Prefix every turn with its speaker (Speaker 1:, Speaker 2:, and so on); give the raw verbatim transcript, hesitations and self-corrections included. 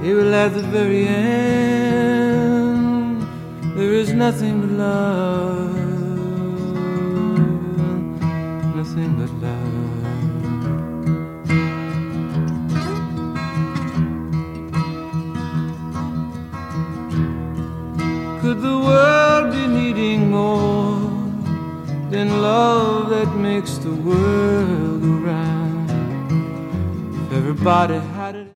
Speaker 1: It will at the very end. There is nothing but love, nothing but love. Could the world be needing more than love that makes the world go round? If everybody